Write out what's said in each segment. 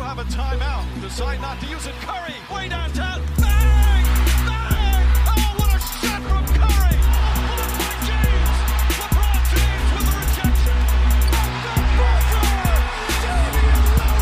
have a timeout. Decide not to use it. Curry, way downtown. Bang! Bang! Oh, what a shot from Curry! Blocked by James. LeBron James with the rejection. The buzzer! Damian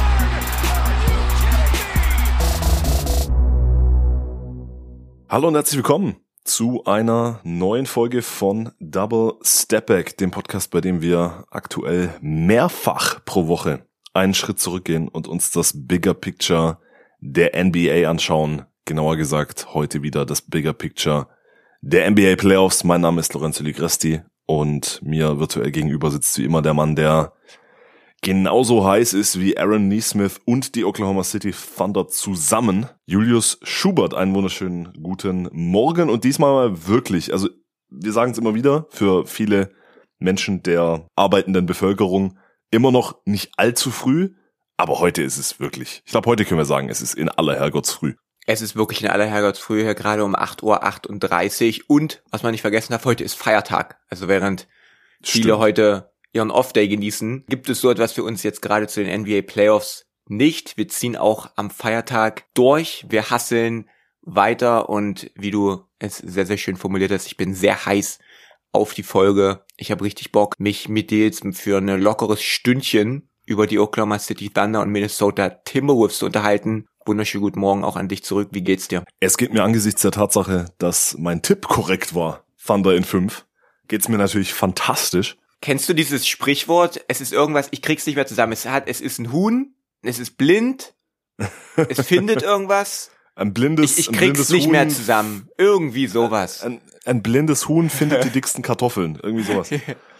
Lillard! Are you kidding me? Hallo und herzlich willkommen zu einer neuen Folge von Double Step Back, dem Podcast, bei dem wir aktuell mehrfach pro Woche einen Schritt zurückgehen und uns das Bigger Picture der NBA anschauen. Genauer gesagt, heute wieder das Bigger Picture der NBA Playoffs. Mein Name ist Lorenzo Ligresti und mir virtuell gegenüber sitzt wie immer der Mann, der genauso heiß ist wie Aaron Nesmith und die Oklahoma City Thunder zusammen. Julius Schubert, einen wunderschönen guten Morgen und diesmal mal wirklich, also wir sagen es immer wieder, für viele Menschen der arbeitenden Bevölkerung immer noch nicht allzu früh, aber heute ist es wirklich, ich glaube, heute können wir sagen, es ist in aller Herrgottsfrüh. Es ist wirklich in aller Herrgottsfrüh, hier gerade um 8:38 Uhr und, was man nicht vergessen darf, heute ist Feiertag. Also während viele heute ihren Off-Day genießen, gibt es so etwas für uns jetzt gerade zu den NBA Playoffs nicht. Wir ziehen auch am Feiertag durch, wir hustlen weiter und wie du es sehr, sehr schön formuliert hast, ich bin sehr heiß auf die Folge. Ich habe richtig Bock, mich mit dir jetzt für ein lockeres Stündchen über die Oklahoma City Thunder und Minnesota Timberwolves zu unterhalten. Wunderschönen guten Morgen auch an dich zurück. Wie geht's dir? Es geht mir angesichts der Tatsache, dass mein Tipp korrekt war, Thunder in 5, geht's mir natürlich fantastisch. Kennst du dieses Sprichwort? Es ist irgendwas, ich krieg's nicht mehr zusammen. Es ist ein Huhn, es ist blind, es findet irgendwas. Ein blindes Ich krieg's nicht Huhn, mehr zusammen. Irgendwie sowas. Ein blindes Huhn findet die dicksten Kartoffeln. Irgendwie sowas.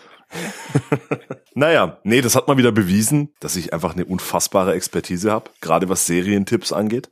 Naja, nee, das hat mal wieder bewiesen, dass ich einfach eine unfassbare Expertise habe, gerade was Serientipps angeht.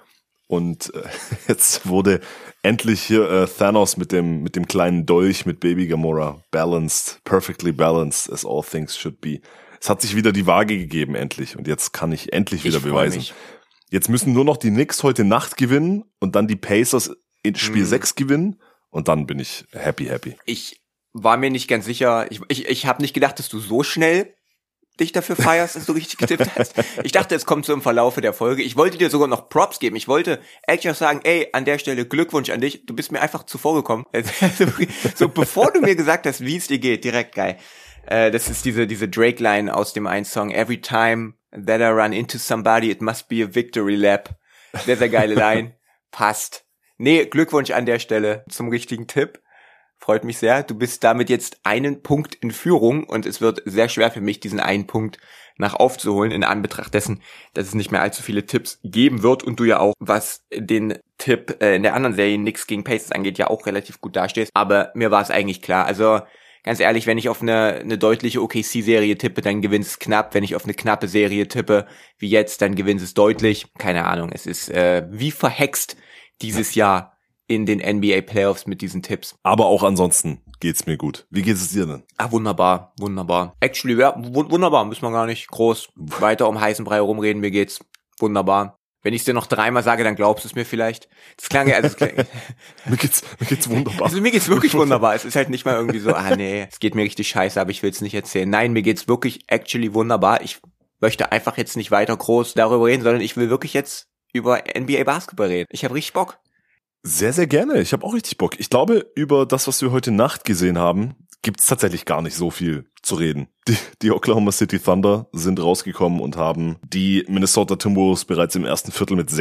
Und jetzt wurde endlich hier Thanos mit dem kleinen Dolch mit Baby Gamora balanced, perfectly balanced as all things should be. Es hat sich wieder die Waage gegeben, endlich. Und jetzt kann ich endlich wieder beweisen. Mich. Jetzt müssen nur noch die Knicks heute Nacht gewinnen und dann die Pacers in Spiel 6 gewinnen. Und dann bin ich happy. Ich war mir nicht ganz sicher. Ich habe nicht gedacht, dass du so schnell dich dafür feierst, dass du richtig getippt hast. Ich dachte, es kommt so im Verlaufe der Folge. Ich wollte dir sogar noch Props geben. Ich wollte actually auch sagen, ey, an der Stelle Glückwunsch an dich. Du bist mir einfach zuvor gekommen. So, bevor du mir gesagt hast, wie es dir geht, direkt geil. Das ist diese Drake-Line aus dem einen Song. Every time that I run into somebody, it must be a victory lap. Sehr, sehr geile Line. Passt. Nee, Glückwunsch an der Stelle zum richtigen Tipp. Freut mich sehr. Du bist damit jetzt einen Punkt in Führung und es wird sehr schwer für mich, diesen einen Punkt nach aufzuholen, in Anbetracht dessen, dass es nicht mehr allzu viele Tipps geben wird und du ja auch, was den Tipp in der anderen Serie Knicks gegen Pacers angeht, ja auch relativ gut dastehst. Aber mir war es eigentlich klar. Also ganz ehrlich, wenn ich auf eine deutliche OKC-Serie tippe, dann gewinnt es knapp. Wenn ich auf eine knappe Serie tippe, wie jetzt, dann gewinnt es deutlich. Keine Ahnung, es ist wie verhext dieses Jahr in den NBA Playoffs mit diesen Tipps. Aber auch ansonsten geht's mir gut. Wie geht es dir denn? Wunderbar. Actually, ja, wunderbar. Müssen wir gar nicht groß weiter um heißen Brei rumreden. Mir geht's wunderbar. Wenn ich es dir noch dreimal sage, dann glaubst du es mir vielleicht. Das klang ja, mir geht's wunderbar. Also mir geht's wirklich wunderbar. Es ist halt nicht mal irgendwie so, nee, es geht mir richtig scheiße, aber ich will es nicht erzählen. Nein, mir geht's wirklich actually wunderbar. Ich möchte einfach jetzt nicht weiter groß darüber reden, sondern ich will wirklich jetzt über NBA Basketball reden. Ich habe richtig Bock. Sehr, sehr gerne. Ich habe auch richtig Bock. Ich glaube, über das, was wir heute Nacht gesehen haben, gibt's tatsächlich gar nicht so viel zu reden. Die Oklahoma City Thunder sind rausgekommen und haben die Minnesota Timberwolves bereits im ersten Viertel mit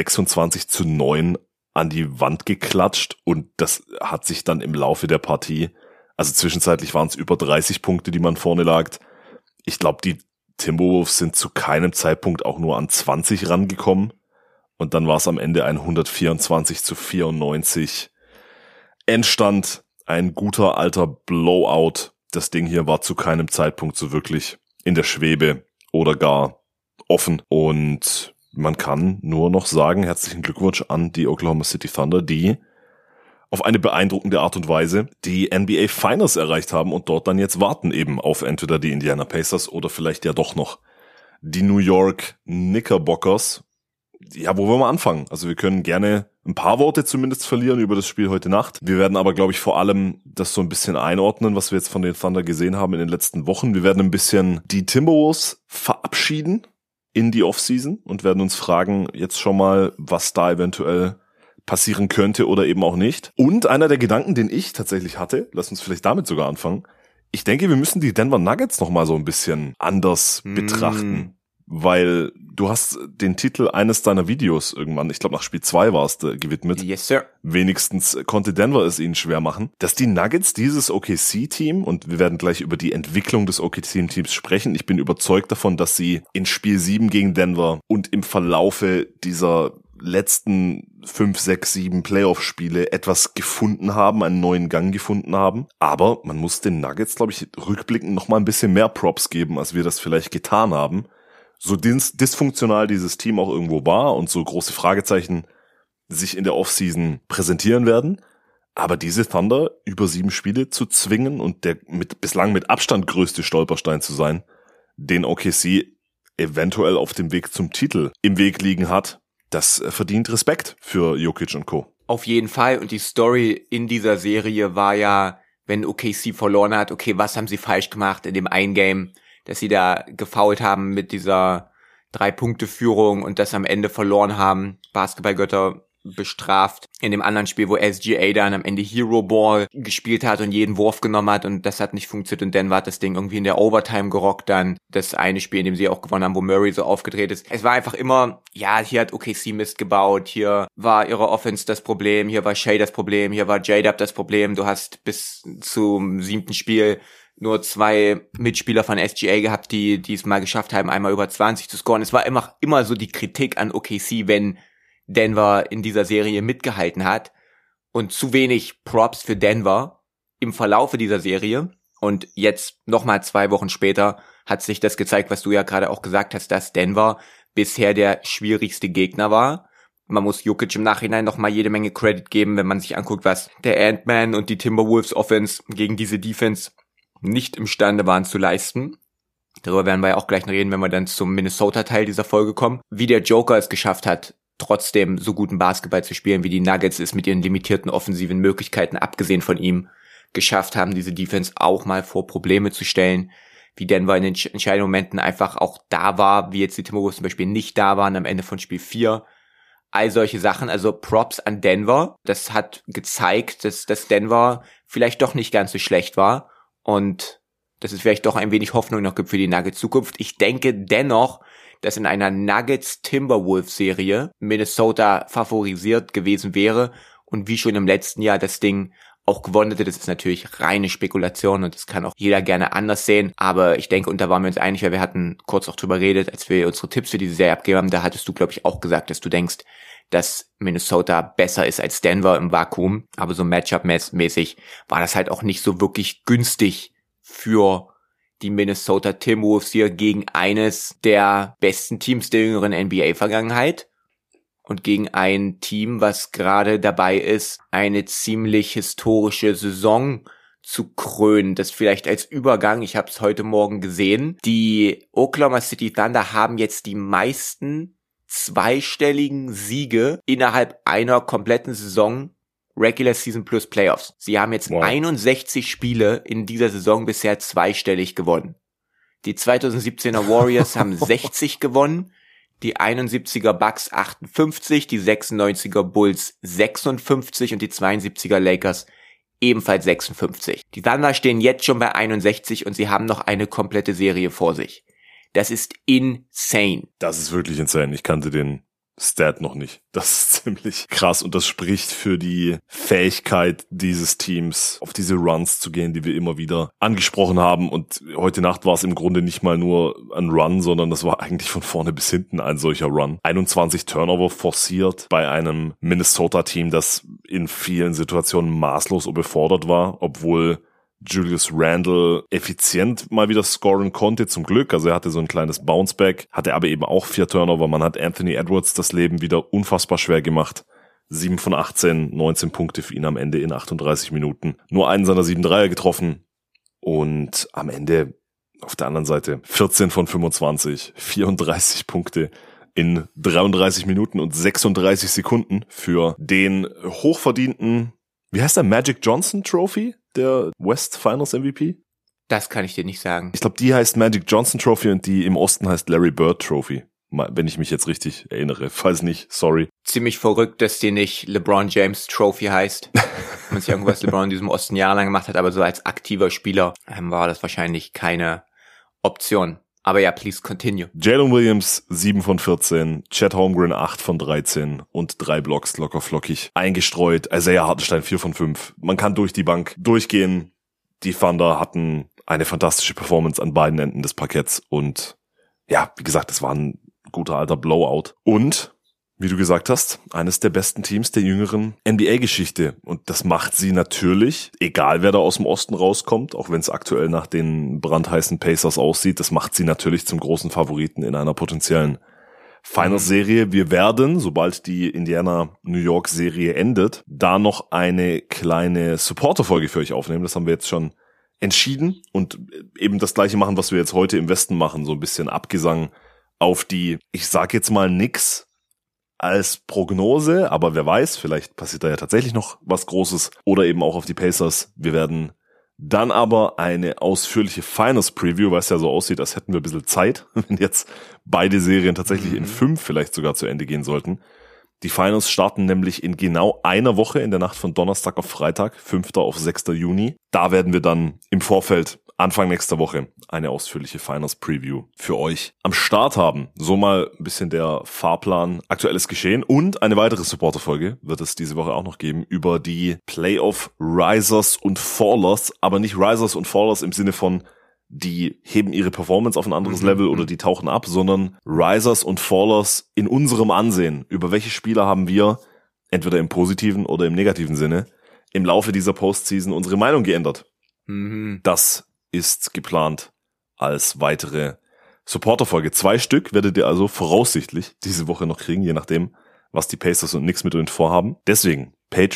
26:9 an die Wand geklatscht und das hat sich dann im Laufe der Partie, also zwischenzeitlich waren es über 30 Punkte, die man vorne lag. Ich glaube, die Timberwolves sind zu keinem Zeitpunkt auch nur an 20 rangekommen. Und dann war es am Ende ein 124:94 Endstand. Ein guter alter Blowout. Das Ding hier war zu keinem Zeitpunkt so wirklich in der Schwebe oder gar offen. Und man kann nur noch sagen, herzlichen Glückwunsch an die Oklahoma City Thunder, die auf eine beeindruckende Art und Weise die NBA Finals erreicht haben und dort dann jetzt warten eben auf entweder die Indiana Pacers oder vielleicht ja doch noch die New York Knickerbockers. Ja, wo wollen wir anfangen? Also wir können gerne ein paar Worte zumindest verlieren über das Spiel heute Nacht. Wir werden aber, glaube ich, vor allem das so ein bisschen einordnen, was wir jetzt von den Thunder gesehen haben in den letzten Wochen. Wir werden ein bisschen die Timberwolves verabschieden in die Offseason und werden uns fragen jetzt schon mal, was da eventuell passieren könnte oder eben auch nicht. Und einer der Gedanken, den ich tatsächlich hatte, lass uns vielleicht damit sogar anfangen, ich denke, wir müssen die Denver Nuggets noch mal so ein bisschen anders betrachten, weil du hast den Titel eines deiner Videos irgendwann, ich glaube nach Spiel 2 war es gewidmet. Yes, sir. Wenigstens konnte Denver es ihnen schwer machen, dass die Nuggets dieses OKC-Team, und wir werden gleich über die Entwicklung des OKC-Teams sprechen, ich bin überzeugt davon, dass sie in Spiel 7 gegen Denver und im Verlaufe dieser letzten 5, 6, 7 Playoff-Spiele etwas gefunden haben, einen neuen Gang gefunden haben. Aber man muss den Nuggets, glaube ich, rückblickend noch mal ein bisschen mehr Props geben, als wir das vielleicht getan haben. So dysfunktional dieses Team auch irgendwo war und so große Fragezeichen sich in der Offseason präsentieren werden. Aber diese Thunder über 7 Spiele zu zwingen und der bislang mit Abstand größte Stolperstein zu sein, den OKC eventuell auf dem Weg zum Titel im Weg liegen hat, das verdient Respekt für Jokic und Co. Auf jeden Fall. Und die Story in dieser Serie war ja, wenn OKC verloren hat, okay, was haben sie falsch gemacht in dem einen Game, dass sie da gefoult haben mit dieser 3-Punkte-Führung und das am Ende verloren haben. Basketballgötter bestraft. In dem anderen Spiel, wo SGA dann am Ende Hero Ball gespielt hat und jeden Wurf genommen hat und das hat nicht funktioniert und Denver hat das Ding irgendwie in der Overtime gerockt dann. Das eine Spiel, in dem sie auch gewonnen haben, wo Murray so aufgedreht ist. Es war einfach immer, ja, hier hat OKC Mist gebaut, hier war ihre Offense das Problem, hier war Shea das Problem, hier war J-Dub das Problem. Du hast bis zum 7. Spiel nur 2 Mitspieler von SGA gehabt, die es mal geschafft haben, einmal über 20 zu scoren. Es war immer so die Kritik an OKC, wenn Denver in dieser Serie mitgehalten hat und zu wenig Props für Denver im Verlaufe dieser Serie. Und jetzt nochmal 2 Wochen später hat sich das gezeigt, was du ja gerade auch gesagt hast, dass Denver bisher der schwierigste Gegner war. Man muss Jokic im Nachhinein nochmal jede Menge Credit geben, wenn man sich anguckt, was der Ant-Man und die Timberwolves Offense gegen diese Defense nicht imstande waren zu leisten. Darüber werden wir ja auch gleich noch reden, wenn wir dann zum Minnesota-Teil dieser Folge kommen. Wie der Joker es geschafft hat, trotzdem so guten Basketball zu spielen, wie die Nuggets es mit ihren limitierten offensiven Möglichkeiten, abgesehen von ihm, geschafft haben, diese Defense auch mal vor Probleme zu stellen, wie Denver in den entscheidenden Momenten einfach auch da war, wie jetzt die Timberwolves zum Beispiel nicht da waren am Ende von Spiel 4. All solche Sachen, also Props an Denver. Das hat gezeigt, dass Denver vielleicht doch nicht ganz so schlecht war und dass es vielleicht doch ein wenig Hoffnung noch gibt für die Nuggets Zukunft. Ich denke dennoch, dass in einer Nuggets-Timberwolves-Serie Minnesota favorisiert gewesen wäre und wie schon im letzten Jahr das Ding auch gewonnen hätte. Das ist natürlich reine Spekulation und das kann auch jeder gerne anders sehen, aber ich denke, und da waren wir uns einig, weil wir hatten kurz auch drüber geredet, als wir unsere Tipps für diese Serie abgegeben haben, da hattest du, glaube ich, auch gesagt, dass du denkst, dass Minnesota besser ist als Denver im Vakuum, aber so Matchup-mäßig war das halt auch nicht so wirklich günstig für die Minnesota Timberwolves hier gegen eines der besten Teams der jüngeren NBA-Vergangenheit und gegen ein Team, was gerade dabei ist, eine ziemlich historische Saison zu krönen. Das vielleicht als Übergang, ich habe es heute Morgen gesehen, die Oklahoma City Thunder haben jetzt die meisten zweistelligen Siege innerhalb einer kompletten Saison Regular Season plus Playoffs. Sie haben jetzt 61 Spiele in dieser Saison bisher zweistellig gewonnen. Die 2017er Warriors haben 60 gewonnen, die 71er Bucks 58, die 96er Bulls 56 und die 72er Lakers ebenfalls 56. Die Thunder stehen jetzt schon bei 61 und sie haben noch eine komplette Serie vor sich. Das ist insane. Das ist wirklich insane. Ich kannte den Stat noch nicht. Das ist ziemlich krass und das spricht für die Fähigkeit dieses Teams, auf diese Runs zu gehen, die wir immer wieder angesprochen haben. Und heute Nacht war es im Grunde nicht mal nur ein Run, sondern das war eigentlich von vorne bis hinten ein solcher Run. 21 Turnover forciert bei einem Minnesota-Team, das in vielen Situationen maßlos überfordert war, obwohl Julius Randle effizient mal wieder scoren konnte, zum Glück. Also er hatte so ein kleines Bounceback, hatte aber eben auch 4 Turnover. Man hat Anthony Edwards das Leben wieder unfassbar schwer gemacht. 7 von 18, 19 Punkte für ihn am Ende in 38 Minuten. Nur einen seiner 7 Dreier getroffen. Und am Ende auf der anderen Seite 14 von 25, 34 Punkte in 33 Minuten und 36 Sekunden für den hochverdienten, wie heißt der, Magic Johnson Trophy? Der West Finals MVP? Das kann ich dir nicht sagen. Ich glaube, die heißt Magic Johnson Trophy und die im Osten heißt Larry Bird Trophy. wenn ich mich jetzt richtig erinnere. Falls nicht, sorry. Ziemlich verrückt, dass die nicht LeBron James Trophy heißt. Wenn man sich irgendwas LeBron in diesem Osten jahrelang gemacht hat, aber so als aktiver Spieler war das wahrscheinlich keine Option. Aber ja, please continue. Jalen Williams 7 von 14, Chet Holmgren 8 von 13 und 3 Blocks locker flockig eingestreut. Isaiah Hartenstein 4 von 5. Man kann durch die Bank durchgehen. Die Thunder hatten eine fantastische Performance an beiden Enden des Parketts und ja, wie gesagt, das war ein guter alter Blowout. Und, wie du gesagt hast, eines der besten Teams der jüngeren NBA-Geschichte. Und das macht sie natürlich, egal wer da aus dem Osten rauskommt, auch wenn es aktuell nach den brandheißen Pacers aussieht, das macht sie natürlich zum großen Favoriten in einer potenziellen Finals-Serie. Wir werden, sobald die Indiana-New York-Serie endet, da noch eine kleine Supporter-Folge für euch aufnehmen. Das haben wir jetzt schon entschieden und eben das gleiche machen, was wir jetzt heute im Westen machen, so ein bisschen Abgesang auf die, ich sag jetzt mal nix als Prognose, aber wer weiß, vielleicht passiert da ja tatsächlich noch was Großes oder eben auch auf die Pacers. Wir werden dann aber eine ausführliche Finals-Preview, weil es ja so aussieht, als hätten wir ein bisschen Zeit, wenn jetzt beide Serien tatsächlich in 5 vielleicht sogar zu Ende gehen sollten. Die Finals starten nämlich in genau einer Woche, in der Nacht von Donnerstag auf Freitag, 5. auf 6. Juni. Da werden wir dann im Vorfeld Anfang nächster Woche eine ausführliche Finals-Preview für euch am Start haben. So mal ein bisschen der Fahrplan, aktuelles Geschehen und eine weitere Supporter-Folge wird es diese Woche auch noch geben über die Playoff-Risers und Fallers, aber nicht Risers und Fallers im Sinne von die heben ihre Performance auf ein anderes Level oder die tauchen ab, sondern Risers und Fallers in unserem Ansehen. Über welche Spieler haben wir, entweder im positiven oder im negativen Sinne, im Laufe dieser Postseason unsere Meinung geändert? Das ist geplant als weitere Supporter-Folge. 2 Stück werdet ihr also voraussichtlich diese Woche noch kriegen, je nachdem, was die Pacers und Knicks mit uns vorhaben. Deswegen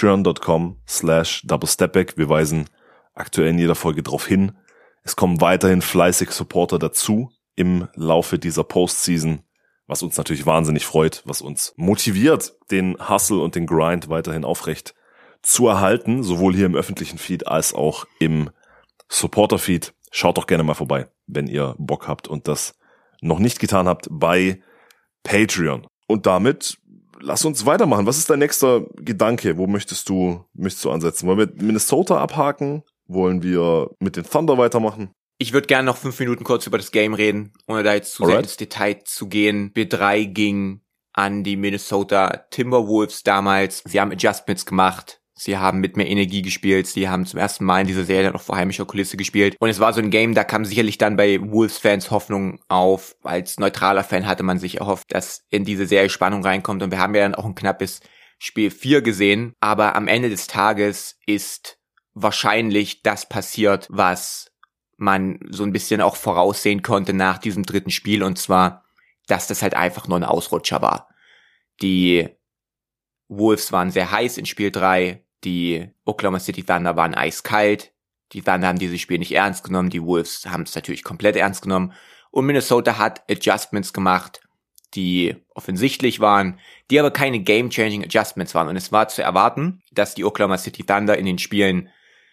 patreon.com/doublestepback. Wir weisen aktuell in jeder Folge darauf hin. Es kommen weiterhin fleißig Supporter dazu im Laufe dieser Postseason, was uns natürlich wahnsinnig freut, was uns motiviert, den Hustle und den Grind weiterhin aufrecht zu erhalten, sowohl hier im öffentlichen Feed als auch im Supporter-Feed. Schaut doch gerne mal vorbei, wenn ihr Bock habt und das noch nicht getan habt bei Patreon. Und damit lass uns weitermachen. Was ist dein nächster Gedanke? Wo möchtest du ansetzen? Wollen wir Minnesota abhaken? Wollen wir mit den Thunder weitermachen? Ich würde gerne noch 5 Minuten kurz über das Game reden, ohne da jetzt zu sehr ins Detail zu gehen. B3 ging an die Minnesota Timberwolves damals. Sie haben Adjustments gemacht. Sie haben mit mehr Energie gespielt. Sie haben zum ersten Mal in dieser Serie noch vor heimischer Kulisse gespielt. Und es war so ein Game, da kam sicherlich dann bei Wolves-Fans Hoffnung auf. Als neutraler Fan hatte man sich erhofft, dass in diese Serie Spannung reinkommt. Und wir haben ja dann auch ein knappes Spiel 4 gesehen. Aber am Ende des Tages ist wahrscheinlich das passiert, was man so ein bisschen auch voraussehen konnte nach diesem dritten Spiel. Und zwar, dass das halt einfach nur ein Ausrutscher war. Die Wolves waren sehr heiß in Spiel 3. Die Oklahoma City Thunder waren eiskalt. Die Thunder haben dieses Spiel nicht ernst genommen. Die Wolves haben es natürlich komplett ernst genommen. Und Minnesota hat Adjustments gemacht, die offensichtlich waren, die aber keine Game-Changing Adjustments waren. Und es war zu erwarten, dass die Oklahoma City Thunder in den Spielen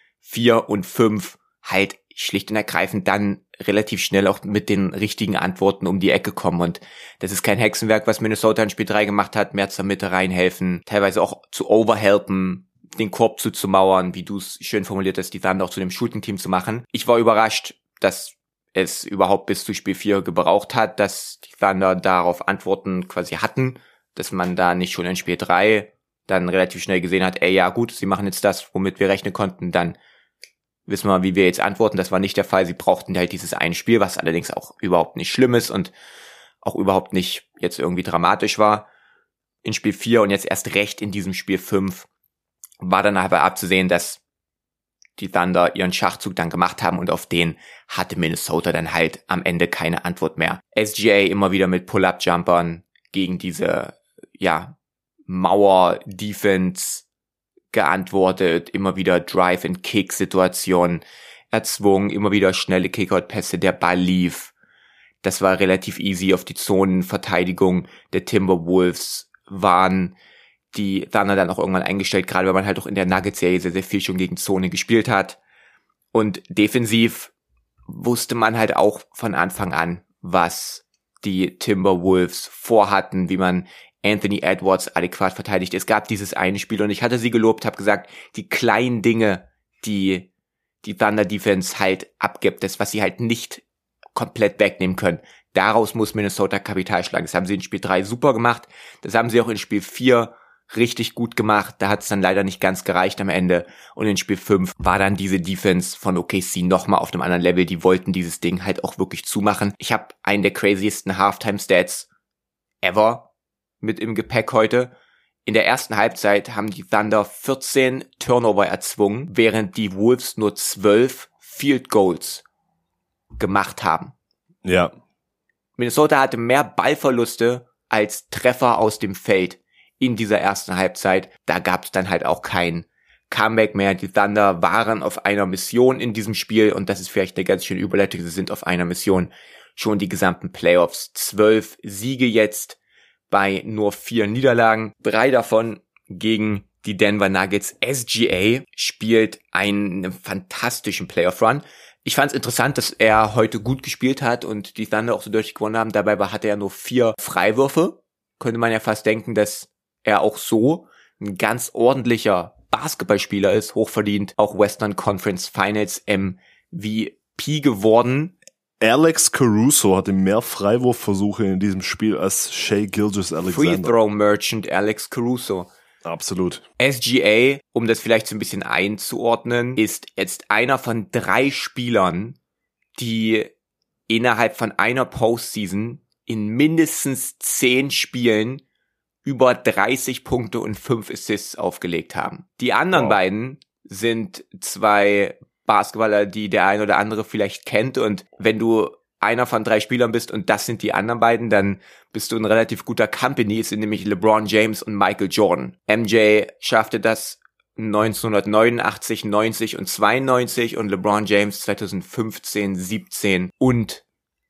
4 und 5 halt schlicht und ergreifend dann relativ schnell auch mit den richtigen Antworten um die Ecke kommen. Und das ist kein Hexenwerk, was Minnesota in Spiel 3 gemacht hat. Mehr zur Mitte reinhelfen, teilweise auch zu overhelpen, den Korb zuzumauern, wie du es schön formuliert hast, die Thunder auch zu dem Shooting-Team zu machen. Ich war überrascht, dass es überhaupt bis zu Spiel 4 gebraucht hat, dass die Thunder darauf Antworten quasi hatten, dass man da nicht schon in Spiel 3 dann relativ schnell gesehen hat, ja gut, sie machen jetzt das, womit wir rechnen konnten, dann wissen wir, wie wir jetzt antworten. Das war nicht der Fall. Sie brauchten halt dieses eine Spiel, was allerdings auch überhaupt nicht schlimm ist und auch überhaupt nicht jetzt irgendwie dramatisch war. In Spiel 4 und jetzt erst recht in diesem Spiel 5 war dann aber abzusehen, dass die Thunder ihren Schachzug dann gemacht haben und auf den hatte Minnesota dann halt am Ende keine Antwort mehr. SGA immer wieder mit Pull-Up-Jumpern gegen diese, Mauer-Defense geantwortet, immer wieder Drive-and-Kick-Situationen erzwungen, immer wieder schnelle Kick-Out-Pässe, der Ball lief. Das war relativ easy. Auf die Zonenverteidigung der Timberwolves waren die Thunder dann auch irgendwann eingestellt, gerade weil man halt auch in der Nuggets-Serie sehr, sehr viel schon gegen Zone gespielt hat. Und defensiv wusste man halt auch von Anfang an, was die Timberwolves vorhatten, wie man Anthony Edwards adäquat verteidigt. Es gab dieses eine Spiel und ich hatte sie gelobt, habe gesagt, die kleinen Dinge, die Thunder Defense halt abgibt, das, was sie halt nicht komplett wegnehmen können. Daraus muss Minnesota Kapital schlagen. Das haben sie in Spiel 3 super gemacht. Das haben sie auch in Spiel 4 richtig gut gemacht. Da hat es dann leider nicht ganz gereicht am Ende. Und in Spiel 5 war dann diese Defense von OKC nochmal auf einem anderen Level. Die wollten dieses Ding halt auch wirklich zumachen. Ich habe einen der craziesten Halftime-Stats ever mit im Gepäck heute. In der ersten Halbzeit haben die Thunder 14 Turnover erzwungen, während die Wolves nur 12 Field Goals gemacht haben. Ja. Minnesota hatte mehr Ballverluste als Treffer aus dem Feld in dieser ersten Halbzeit. Da gab es dann halt auch kein Comeback mehr. Die Thunder waren auf einer Mission in diesem Spiel und das ist vielleicht eine ganz schöne Überleitung. Sie sind auf einer Mission schon die gesamten Playoffs. 12 Siege jetzt bei nur 4 Niederlagen, 3 davon gegen die Denver Nuggets. SGA spielt einen fantastischen Playoff-Run. Ich fand es interessant, dass er heute gut gespielt hat und die Thunder auch so deutlich gewonnen haben. Dabei hatte er nur 4 Freiwürfe. Könnte man ja fast denken, dass er auch so ein ganz ordentlicher Basketballspieler ist, hochverdient, auch Western Conference Finals MVP geworden. Alex Caruso hatte mehr Freiwurfversuche in diesem Spiel als Shai Gilgeous-Alexander. Free Throw Merchant Alex Caruso. Absolut. SGA, um das vielleicht so ein bisschen einzuordnen, ist jetzt einer von 3 Spielern, die innerhalb von einer Postseason in mindestens 10 Spielen über 30 Punkte und 5 Assists aufgelegt haben. Die anderen beiden sind 2 Basketballer, die der ein oder andere vielleicht kennt, und wenn du einer von 3 Spielern bist und das sind die anderen beiden, dann bist du in relativ guter Company. Es sind nämlich LeBron James und Michael Jordan. MJ schaffte das 1989, 90 und 92 und LeBron James 2015, 17 und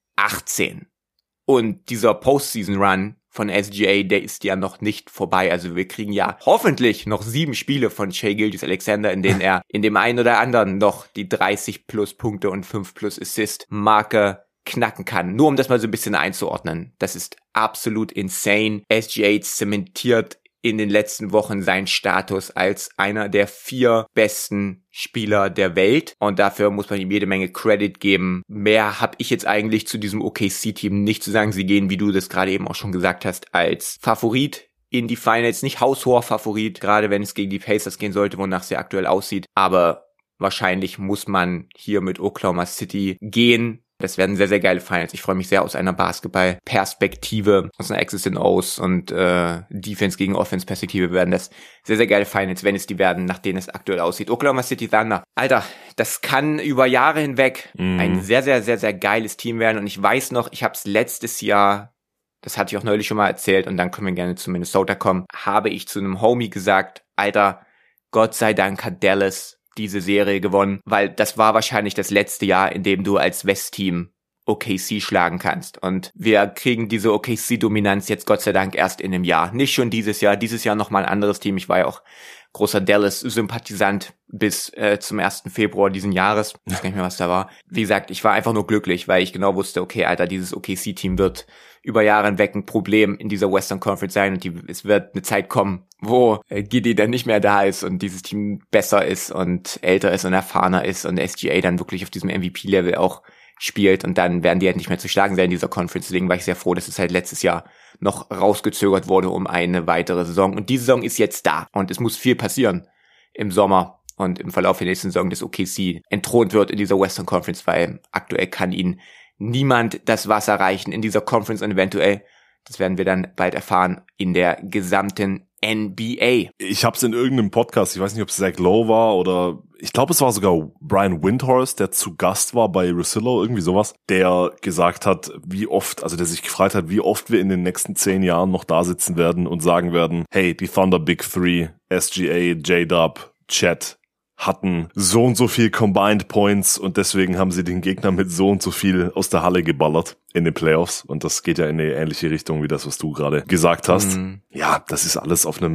18. Und dieser Postseason-Run von SGA, der ist ja noch nicht vorbei. Also wir kriegen ja hoffentlich noch 7 Spiele von Shai Gilgeous-Alexander, in denen er in dem einen oder anderen noch die 30 plus Punkte und 5 plus Assist Marke knacken kann. Nur um das mal so ein bisschen einzuordnen. Das ist absolut insane. SGA zementiert in den letzten Wochen seinen Status als einer der 4 besten Spieler der Welt. Und dafür muss man ihm jede Menge Credit geben. Mehr habe ich jetzt eigentlich zu diesem OKC-Team nicht zu sagen. Sie gehen, wie du das gerade eben auch schon gesagt hast, als Favorit in die Finals. Nicht haushoher Favorit, gerade wenn es gegen die Pacers gehen sollte, wonach es ja aktuell aussieht. Aber wahrscheinlich muss man hier mit Oklahoma City gehen. Das werden sehr, sehr geile Finals. Ich freue mich sehr aus einer Basketball-Perspektive, aus einer X's and O's und Defense gegen Offense-Perspektive werden das sehr, sehr geile Finals, wenn es die werden, nach denen es aktuell aussieht. Oklahoma City Thunder. Alter, das kann über Jahre hinweg ein sehr, sehr, sehr, sehr geiles Team werden. Und ich weiß noch, ich habe es letztes Jahr, das hatte ich auch neulich schon mal erzählt, und dann können wir gerne zu Minnesota kommen, habe ich zu einem Homie gesagt, Alter, Gott sei Dank hat Dallas diese Serie gewonnen, weil das war wahrscheinlich das letzte Jahr, in dem du als West-Team OKC schlagen kannst. Und wir kriegen diese OKC-Dominanz jetzt Gott sei Dank erst in einem Jahr. Nicht schon dieses Jahr nochmal ein anderes Team. Ich war ja auch großer Dallas-Sympathisant bis zum 1. Februar diesen Jahres. Ich weiß gar nicht mehr, was da war. Wie gesagt, ich war einfach nur glücklich, weil ich genau wusste, okay, Alter, dieses OKC-Team wird über Jahre hinweg ein Problem in dieser Western Conference sein, und es wird eine Zeit kommen, wo Giddey dann nicht mehr da ist und dieses Team besser ist und älter ist und erfahrener ist und SGA dann wirklich auf diesem MVP-Level auch spielt, und dann werden die halt nicht mehr zu schlagen sein in dieser Conference. Deswegen war ich sehr froh, dass es halt letztes Jahr noch rausgezögert wurde um eine weitere Saison. Und die Saison ist jetzt da und es muss viel passieren im Sommer und im Verlauf der nächsten Saison, dass OKC entthront wird in dieser Western Conference, weil aktuell kann ihnen niemand das Wasser reichen in dieser Conference, und eventuell, das werden wir dann bald erfahren, in der gesamten NBA. Ich habe es in irgendeinem Podcast, ich weiß nicht, ob es Zach Lowe war oder ich glaube, es war sogar Brian Windhorst, der zu Gast war bei Russillo, irgendwie sowas, der gesagt hat, wie oft, also der sich gefragt hat, wie oft wir in den nächsten 10 Jahren noch da sitzen werden und sagen werden, hey, die Thunder Big Three, SGA, J-Dub, Chet, hatten so und so viel Combined Points und deswegen haben sie den Gegner mit so und so viel aus der Halle geballert in den Playoffs, und das geht ja in eine ähnliche Richtung wie das, was du gerade gesagt hast. Ja, das ist alles auf einem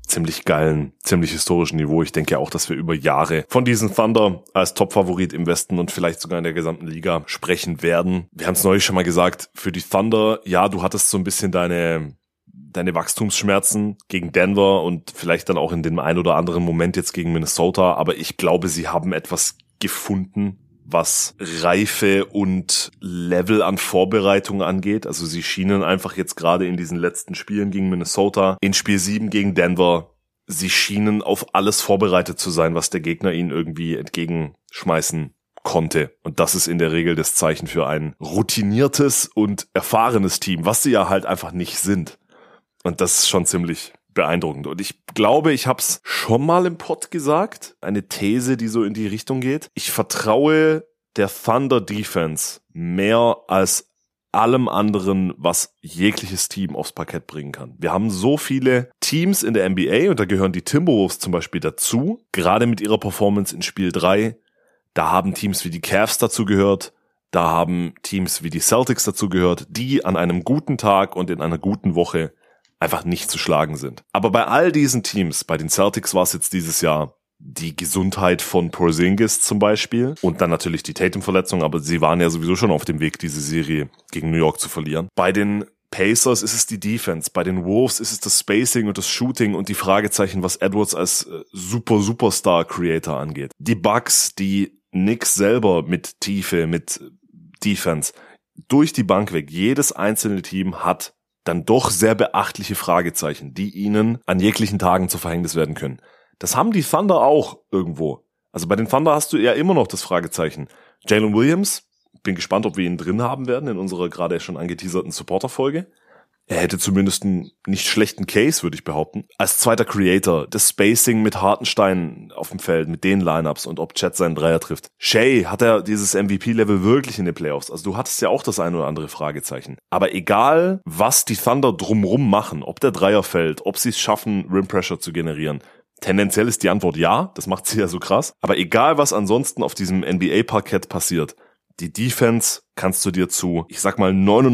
ziemlich geilen, ziemlich historischen Niveau. Ich denke auch, dass wir über Jahre von diesen Thunder als Top-Favorit im Westen und vielleicht sogar in der gesamten Liga sprechen werden. Wir haben es neulich schon mal gesagt, für die Thunder, ja, du hattest so ein bisschen deine Wachstumsschmerzen gegen Denver und vielleicht dann auch in dem ein oder anderen Moment jetzt gegen Minnesota, aber ich glaube, sie haben etwas gefunden, was Reife und Level an Vorbereitung angeht. Also sie schienen einfach jetzt gerade in diesen letzten Spielen gegen Minnesota, in Spiel 7 gegen Denver, sie schienen auf alles vorbereitet zu sein, was der Gegner ihnen irgendwie entgegenschmeißen konnte. Und das ist in der Regel das Zeichen für ein routiniertes und erfahrenes Team, was sie ja halt einfach nicht sind. Und das ist schon ziemlich beeindruckend. Und ich glaube, ich habe es schon mal im Pod gesagt, eine These, die so in die Richtung geht. Ich vertraue der Thunder Defense mehr als allem anderen, was jegliches Team aufs Parkett bringen kann. Wir haben so viele Teams in der NBA und da gehören die Timberwolves zum Beispiel dazu, gerade mit ihrer Performance in Spiel 3. Da haben Teams wie die Cavs dazu gehört, da haben Teams wie die Celtics dazu gehört, die an einem guten Tag und in einer guten Woche einfach nicht zu schlagen sind. Aber bei all diesen Teams, bei den Celtics war es jetzt dieses Jahr die Gesundheit von Porzingis zum Beispiel und dann natürlich die Tatum-Verletzung, aber sie waren ja sowieso schon auf dem Weg, diese Serie gegen New York zu verlieren. Bei den Pacers ist es die Defense, bei den Wolves ist es das Spacing und das Shooting und die Fragezeichen, was Edwards als Superstar-Creator angeht. Die Bucks, die Knicks selber mit Tiefe, mit Defense, durch die Bank weg, jedes einzelne Team hat dann doch sehr beachtliche Fragezeichen, die ihnen an jeglichen Tagen zu Verhängnis werden können. Das haben die Thunder auch irgendwo. Also bei den Thunder hast du ja immer noch das Fragezeichen. Jalen Williams, bin gespannt, ob wir ihn drin haben werden in unserer gerade schon angeteaserten Supporter-Folge. Er hätte zumindest einen nicht schlechten Case, würde ich behaupten. Als zweiter Creator, das Spacing mit Hartenstein auf dem Feld, mit den Lineups und ob Chet seinen Dreier trifft. Shai, hat er dieses MVP-Level wirklich in den Playoffs? Also du hattest ja auch das ein oder andere Fragezeichen. Aber egal, was die Thunder drumrum machen, ob der Dreier fällt, ob sie es schaffen, Rim Pressure zu generieren, tendenziell ist die Antwort ja, das macht sie ja so krass. Aber egal, was ansonsten auf diesem NBA-Parkett passiert, die Defense kannst du dir zu, ich sag mal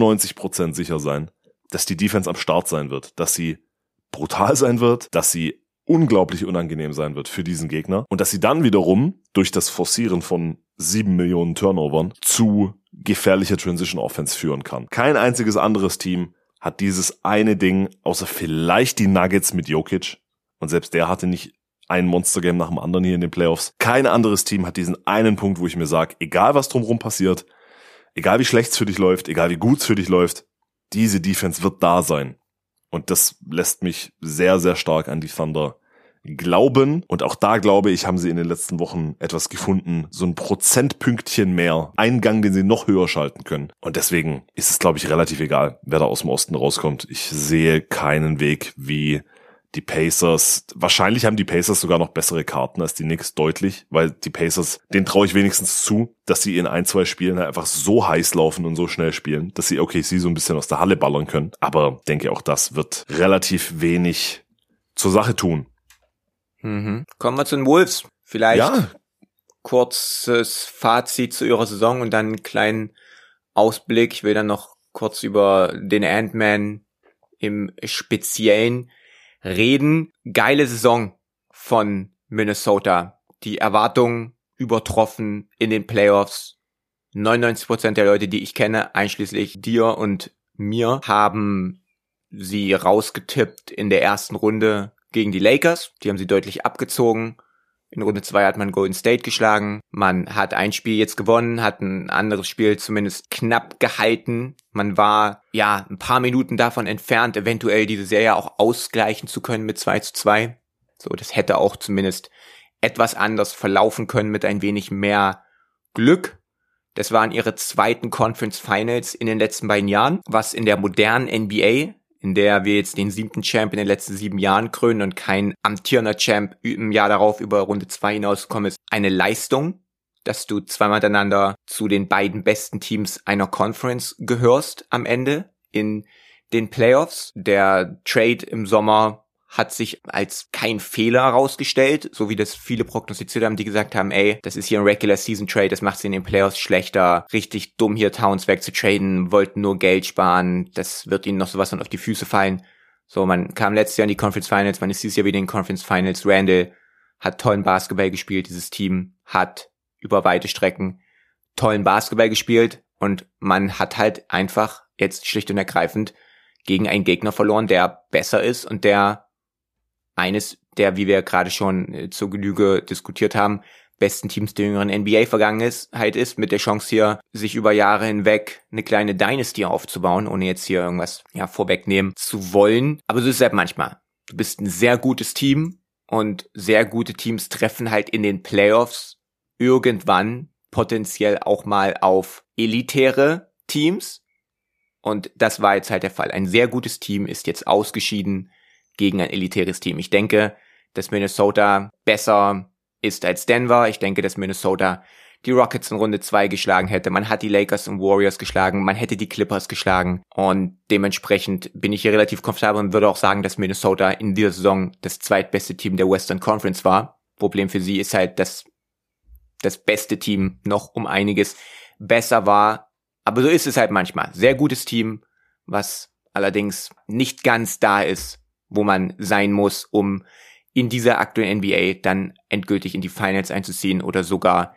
99% sicher sein, dass die Defense am Start sein wird, dass sie brutal sein wird, dass sie unglaublich unangenehm sein wird für diesen Gegner und dass sie dann wiederum durch das Forcieren von 7 Millionen Turnovern zu gefährlicher Transition Offense führen kann. Kein einziges anderes Team hat dieses eine Ding, außer vielleicht die Nuggets mit Jokic, und selbst der hatte nicht ein Monstergame nach dem anderen hier in den Playoffs. Kein anderes Team hat diesen einen Punkt, wo ich mir sage, egal was drumherum passiert, egal wie schlecht es für dich läuft, egal wie gut es für dich läuft, diese Defense wird da sein. Und das lässt mich sehr, sehr stark an die Thunder glauben. Und auch da glaube ich, haben sie in den letzten Wochen etwas gefunden. So ein Prozentpünktchen mehr. Einen Gang, den sie noch höher schalten können. Und deswegen ist es, glaube ich, relativ egal, wer da aus dem Osten rauskommt. Ich sehe keinen Weg, wie die Pacers, wahrscheinlich haben die Pacers sogar noch bessere Karten als die Knicks, deutlich, weil die Pacers, denen traue ich wenigstens zu, dass sie in 1-2 Spielen halt einfach so heiß laufen und so schnell spielen, dass sie OKC so ein bisschen aus der Halle ballern können. Aber denke auch, das wird relativ wenig zur Sache tun. Mhm. Kommen wir zu den Wolves. Vielleicht kurzes Fazit zu ihrer Saison und dann einen kleinen Ausblick. Ich will dann noch kurz über den Ant-Man im Speziellen reden. Geile Saison von Minnesota. Die Erwartungen übertroffen in den Playoffs. 99% der Leute, die ich kenne, einschließlich dir und mir, haben sie rausgetippt in der ersten Runde gegen die Lakers. Die haben sie deutlich abgezogen. In Runde 2 hat man Golden State geschlagen. Man hat ein Spiel jetzt gewonnen, hat ein anderes Spiel zumindest knapp gehalten. Man war ja ein paar Minuten davon entfernt, eventuell diese Serie auch ausgleichen zu können mit 2-2. So, das hätte auch zumindest etwas anders verlaufen können mit ein wenig mehr Glück. Das waren ihre zweiten Conference Finals in den letzten beiden Jahren, was in der modernen NBA, in der wir jetzt den 7. Champ in den letzten 7 Jahren krönen und kein amtierender Champ im Jahr darauf über Runde 2 hinausgekommen ist, eine Leistung, dass du zweimal miteinander zu den beiden besten Teams einer Conference gehörst am Ende in den Playoffs. Der Trade im Sommer hat sich als kein Fehler herausgestellt, so wie das viele prognostiziert haben, die gesagt haben, ey, das ist hier ein Regular-Season-Trade, das macht sie in den Playoffs schlechter, richtig dumm hier Towns wegzutraden, wollten nur Geld sparen, das wird ihnen noch sowas von auf die Füße fallen. So, man kam letztes Jahr in die Conference Finals, man ist dieses Jahr wieder in den Conference Finals. Randall hat tollen Basketball gespielt, dieses Team hat über weite Strecken tollen Basketball gespielt und man hat halt einfach jetzt schlicht und ergreifend gegen einen Gegner verloren, der besser ist und der eines der, wie wir gerade schon zur Genüge diskutiert haben, besten Teams der jüngeren NBA-Vergangenheit ist, mit der Chance hier, sich über Jahre hinweg eine kleine Dynasty aufzubauen, ohne jetzt hier irgendwas vorwegnehmen zu wollen. Aber so ist es halt manchmal. Du bist ein sehr gutes Team und sehr gute Teams treffen halt in den Playoffs irgendwann potenziell auch mal auf elitäre Teams. Und das war jetzt halt der Fall. Ein sehr gutes Team ist jetzt ausgeschieden gegen ein elitäres Team. Ich denke, dass Minnesota besser ist als Denver. Ich denke, dass Minnesota die Rockets in Runde 2 geschlagen hätte. Man hat die Lakers und Warriors geschlagen. Man hätte die Clippers geschlagen. Und dementsprechend bin ich hier relativ komfortabel und würde auch sagen, dass Minnesota in dieser Saison das zweitbeste Team der Western Conference war. Problem für sie ist halt, dass das beste Team noch um einiges besser war. Aber so ist es halt manchmal. Sehr gutes Team, was allerdings nicht ganz da ist, wo man sein muss, um in dieser aktuellen NBA dann endgültig in die Finals einzuziehen oder sogar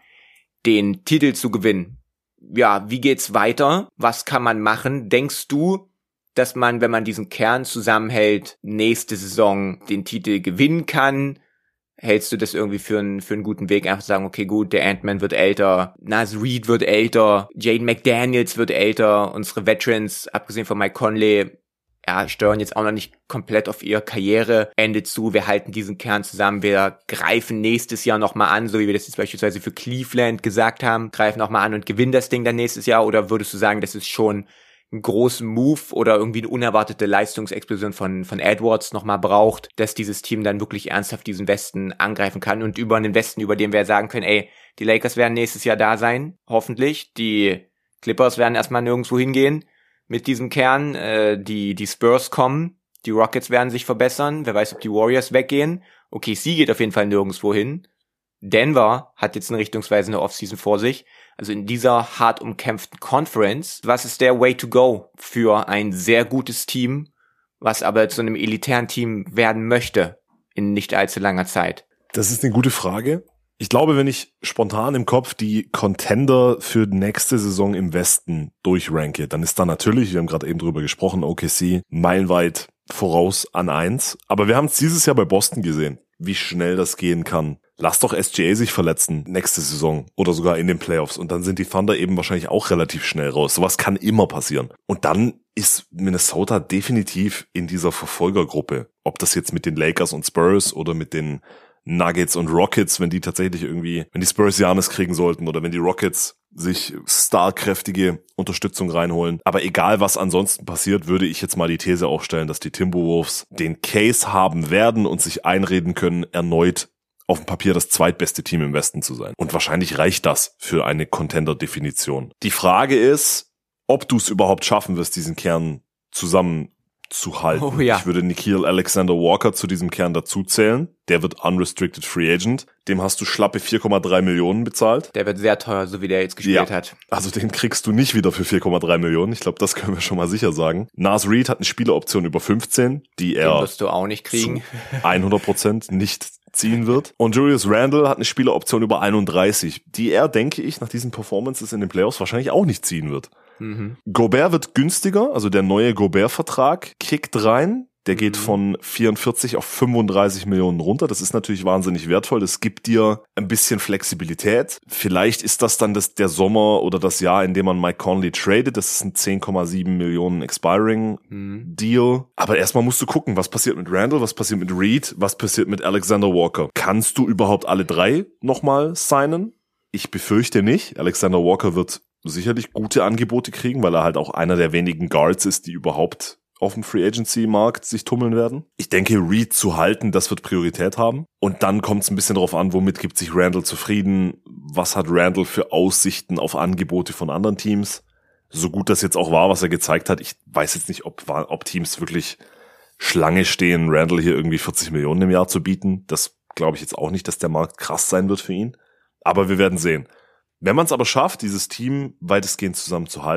den Titel zu gewinnen. Ja, wie geht's weiter? Was kann man machen? Denkst du, dass man, wenn man diesen Kern zusammenhält, nächste Saison den Titel gewinnen kann? Hältst du das irgendwie für einen guten Weg? Einfach sagen, okay, gut, der Ant-Man wird älter, Naz Reid wird älter, Jaden McDaniels wird älter, unsere Veterans, abgesehen von Mike Conley, steuern jetzt auch noch nicht komplett auf ihr Karriereende zu. Wir halten diesen Kern zusammen. Wir greifen nächstes Jahr nochmal an, so wie wir das jetzt beispielsweise für Cleveland gesagt haben. Greifen nochmal an und gewinnen das Ding dann nächstes Jahr. Oder würdest du sagen, das ist schon einen großen Move oder irgendwie eine unerwartete Leistungsexplosion von Edwards nochmal braucht, dass dieses Team dann wirklich ernsthaft diesen Westen angreifen kann und über einen Westen, über den wir sagen können, die Lakers werden nächstes Jahr da sein, hoffentlich. Die Clippers werden erstmal nirgendwo hingehen mit diesem Kern, die Spurs kommen, die Rockets werden sich verbessern, wer weiß, ob die Warriors weggehen. OKC geht auf jeden Fall nirgendwo hin. Denver hat jetzt eine richtungsweisende Offseason vor sich. Also in dieser hart umkämpften Conference, was ist der Way to go für ein sehr gutes Team, was aber zu einem elitären Team werden möchte in nicht allzu langer Zeit? Das ist eine gute Frage. Ich glaube, wenn ich spontan im Kopf die Contender für nächste Saison im Westen durchranke, dann ist da natürlich, wir haben gerade eben drüber gesprochen, OKC meilenweit voraus an 1. Aber wir haben es dieses Jahr bei Boston gesehen, wie schnell das gehen kann. Lass doch SGA sich verletzen nächste Saison oder sogar in den Playoffs und dann sind die Thunder eben wahrscheinlich auch relativ schnell raus. Sowas kann immer passieren. Und dann ist Minnesota definitiv in dieser Verfolgergruppe. Ob das jetzt mit den Lakers und Spurs oder mit den Nuggets und Rockets, wenn die tatsächlich irgendwie, wenn die Spurs Giannis kriegen sollten oder wenn die Rockets sich starkräftige Unterstützung reinholen. Aber egal, was ansonsten passiert, würde ich jetzt mal die These aufstellen, dass die Timberwolves den Case haben werden und sich einreden können, erneut auf dem Papier das zweitbeste Team im Westen zu sein. Und wahrscheinlich reicht das für eine Contender-Definition. Die Frage ist, ob du es überhaupt schaffen wirst, diesen Kern zusammenzuhalten. Oh, ja. Ich würde Nickeil Alexander-Walker zu diesem Kern dazuzählen. Der wird unrestricted free agent. Dem hast du schlappe 4,3 Millionen bezahlt. Der wird sehr teuer, so wie der jetzt gespielt hat. Also den kriegst du nicht wieder für 4,3 Millionen. Ich glaube, das können wir schon mal sicher sagen. Naz Reid hat eine Spieleroption über 15, die er den wirst du auch nicht kriegen. Zu 100% nicht ziehen wird. Und Julius Randle hat eine Spieleroption über 31, die er, denke ich, nach diesen Performances in den Playoffs wahrscheinlich auch nicht ziehen wird. Mhm. Gobert wird günstiger, also der neue Gobert-Vertrag kickt rein. Der geht von 44 auf 35 Millionen runter. Das ist natürlich wahnsinnig wertvoll. Das gibt dir ein bisschen Flexibilität. Vielleicht ist das dann der Sommer oder das Jahr, in dem man Mike Conley tradet. Das ist ein 10,7 Millionen Expiring Deal. Aber erstmal musst du gucken, was passiert mit Randle, was passiert mit Reid, was passiert mit Alexander Walker. Kannst du überhaupt alle drei nochmal signen? Ich befürchte nicht. Alexander Walker wird sicherlich gute Angebote kriegen, weil er halt auch einer der wenigen Guards ist, die überhaupt auf dem Free Agency Markt sich tummeln werden. Ich denke, Reid zu halten, das wird Priorität haben. Und dann kommt es ein bisschen drauf an, womit gibt sich Randle zufrieden? Was hat Randle für Aussichten auf Angebote von anderen Teams? So gut das jetzt auch war, was er gezeigt hat. Ich weiß jetzt nicht, ob Teams wirklich Schlange stehen, Randle hier irgendwie 40 Millionen im Jahr zu bieten. Das glaube ich jetzt auch nicht, dass der Markt krass sein wird für ihn. Aber wir werden sehen. Wenn man es aber schafft, dieses Team weitestgehend zusammenzuhalten,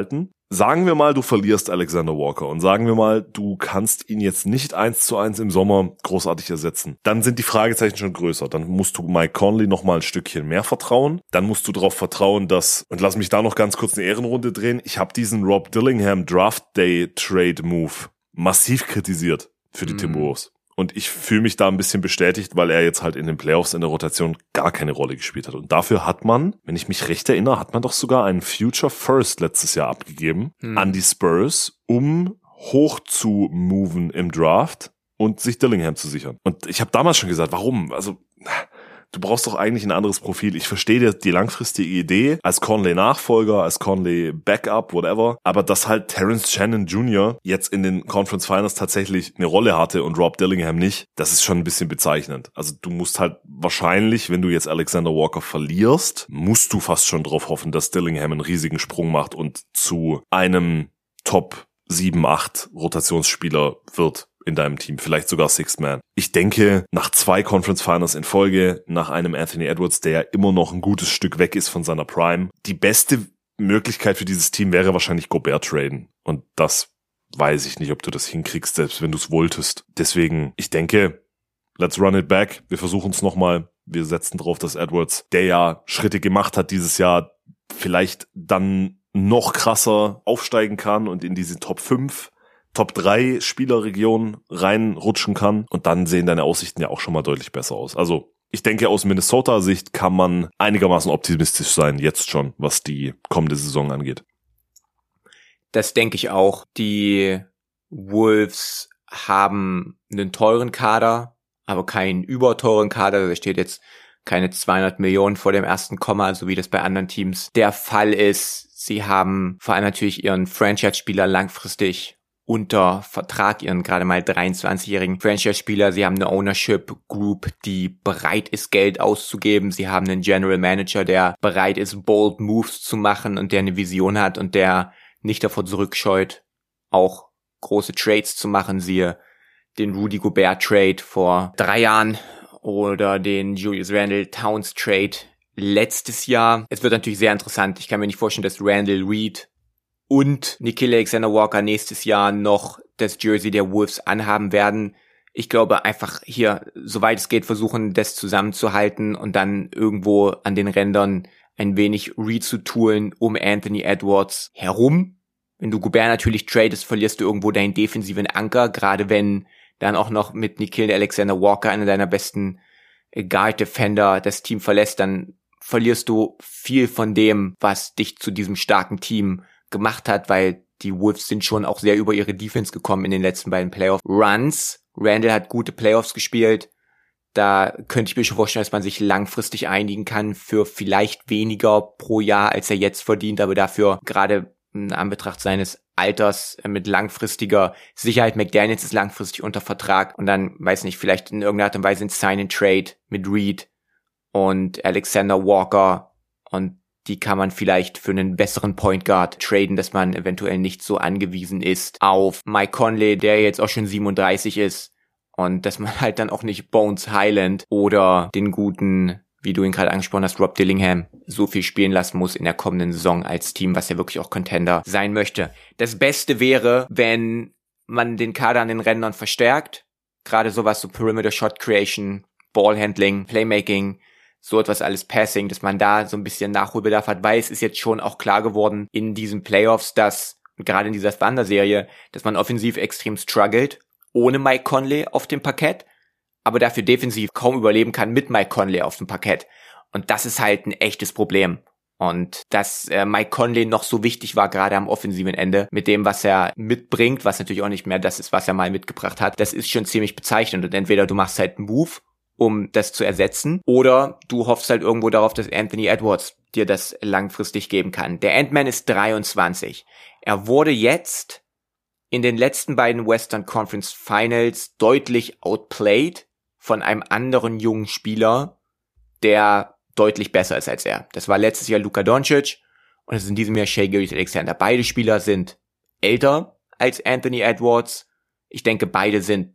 sagen wir mal, du verlierst Alexander Walker und sagen wir mal, du kannst ihn jetzt nicht 1:1 im Sommer großartig ersetzen. Dann sind die Fragezeichen schon größer. Dann musst du Mike Conley noch mal ein Stückchen mehr vertrauen. Dann musst du darauf vertrauen, dass, und lass mich da noch ganz kurz eine Ehrenrunde drehen, ich habe diesen Rob Dillingham Draft Day Trade Move massiv kritisiert für die Timberwolves. Und ich fühle mich da ein bisschen bestätigt, weil er jetzt halt in den Playoffs in der Rotation gar keine Rolle gespielt hat. Und dafür hat man, wenn ich mich recht erinnere, hat man doch sogar einen Future First letztes Jahr abgegeben an die Spurs, um hoch zu moven im Draft und sich Dillingham zu sichern. Und ich habe damals schon gesagt, warum? Also du brauchst doch eigentlich ein anderes Profil. Ich verstehe die langfristige Idee als Conley-Nachfolger, als Conley-Backup, whatever. Aber dass halt Terrence Shannon Jr. jetzt in den Conference Finals tatsächlich eine Rolle hatte und Rob Dillingham nicht, das ist schon ein bisschen bezeichnend. Also du musst halt wahrscheinlich, wenn du jetzt Alexander Walker verlierst, musst du fast schon drauf hoffen, dass Dillingham einen riesigen Sprung macht und zu einem Top 7-8 Rotationsspieler wird in deinem Team, vielleicht sogar Sixth Man. Ich denke, nach 2 Conference Finals in Folge, nach einem Anthony Edwards, der ja immer noch ein gutes Stück weg ist von seiner Prime, die beste Möglichkeit für dieses Team wäre wahrscheinlich Gobert traden. Und das weiß ich nicht, ob du das hinkriegst, selbst wenn du es wolltest. Deswegen, ich denke, let's run it back. Wir versuchen es nochmal. Wir setzen drauf, dass Edwards, der ja Schritte gemacht hat dieses Jahr, vielleicht dann noch krasser aufsteigen kann und in diese Top 5, Top 3 Spielerregion reinrutschen kann. Und dann sehen deine Aussichten ja auch schon mal deutlich besser aus. Also ich denke, aus Minnesota-Sicht kann man einigermaßen optimistisch sein, jetzt schon, was die kommende Saison angeht. Das denke ich auch. Die Wolves haben einen teuren Kader, aber keinen überteuren Kader. Da steht jetzt keine 200 Millionen vor dem ersten Komma, so wie das bei anderen Teams der Fall ist. Sie haben vor allem natürlich ihren Franchise-Spieler langfristig unter Vertrag, ihren gerade mal 23-jährigen Franchise-Spieler. Sie haben eine Ownership Group, die bereit ist, Geld auszugeben. Sie haben einen General Manager, der bereit ist, bold Moves zu machen und der eine Vision hat und der nicht davor zurückscheut, auch große Trades zu machen. Siehe den Rudy Gobert Trade vor 3 Jahren oder den Julius Randle Towns Trade letztes Jahr. Es wird natürlich sehr interessant. Ich kann mir nicht vorstellen, dass Randle Reed und Nickeil Alexander-Walker nächstes Jahr noch das Jersey der Wolves anhaben werden. Ich glaube einfach hier, soweit es geht, versuchen, das zusammenzuhalten und dann irgendwo an den Rändern ein wenig retoolen um Anthony Edwards herum. Wenn du Gobert natürlich tradest, verlierst du irgendwo deinen defensiven Anker, gerade wenn dann auch noch mit Nickeil Alexander-Walker, einer deiner besten Guard-Defender, das Team verlässt, dann verlierst du viel von dem, was dich zu diesem starken Team gemacht hat, weil die Wolves sind schon auch sehr über ihre Defense gekommen in den letzten beiden Playoff-Runs. Randle hat gute Playoffs gespielt. Da könnte ich mir schon vorstellen, dass man sich langfristig einigen kann für vielleicht weniger pro Jahr, als er jetzt verdient, aber dafür gerade in Anbetracht seines Alters mit langfristiger Sicherheit. McDaniels ist langfristig unter Vertrag und dann, weiß nicht, vielleicht in irgendeiner Art und Weise ein Sign-and-Trade mit Reed und Alexander Walker und die kann man vielleicht für einen besseren Point Guard traden, dass man eventuell nicht so angewiesen ist auf Mike Conley, der jetzt auch schon 37 ist und dass man halt dann auch nicht Bones Highland oder den guten, wie du ihn gerade angesprochen hast, Rob Dillingham so viel spielen lassen muss in der kommenden Saison als Team, was ja wirklich auch Contender sein möchte. Das Beste wäre, wenn man den Kader an den Rändern verstärkt, gerade sowas so Perimeter Shot Creation, Ballhandling, Playmaking, so etwas alles Passing, dass man da so ein bisschen Nachholbedarf hat, weil es ist jetzt schon auch klar geworden in diesen Playoffs, dass, gerade in dieser Thunder-Serie, dass man offensiv extrem struggelt, ohne Mike Conley auf dem Parkett, aber dafür defensiv kaum überleben kann mit Mike Conley auf dem Parkett. Und das ist halt ein echtes Problem. Und dass Mike Conley noch so wichtig war, gerade am offensiven Ende, mit dem, was er mitbringt, was natürlich auch nicht mehr das ist, was er mal mitgebracht hat, das ist schon ziemlich bezeichnend. Und entweder du machst halt einen Move, um das zu ersetzen, oder du hoffst halt irgendwo darauf, dass Anthony Edwards dir das langfristig geben kann. Der Ant-Man ist 23. Er wurde jetzt in den letzten beiden Western Conference Finals deutlich outplayed von einem anderen jungen Spieler, der deutlich besser ist als er. Das war letztes Jahr Luka Doncic und es ist in diesem Jahr Shai Gilgeous-Alexander. Beide Spieler sind älter als Anthony Edwards. Ich denke, beide sind